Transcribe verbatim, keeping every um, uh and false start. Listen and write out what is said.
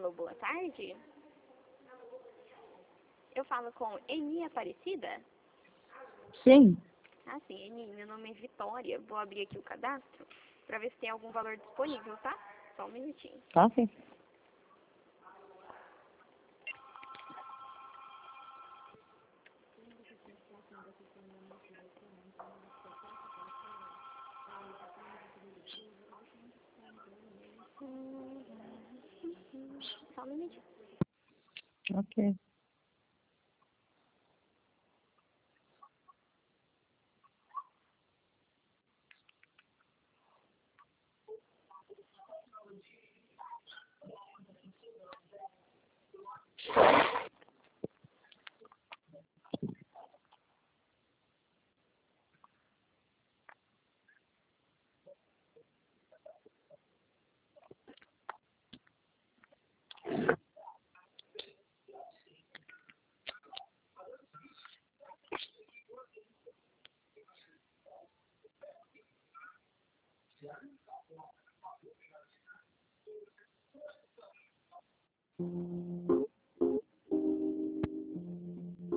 Alô, boa tarde. Eu falo com Eni Aparecida? Sim. Ah, sim, Eni, meu nome é Vitória. Vou abrir aqui o cadastro para ver se tem algum valor disponível, tá? Só um minutinho. Tá, sim. Só um minutinho. Ok.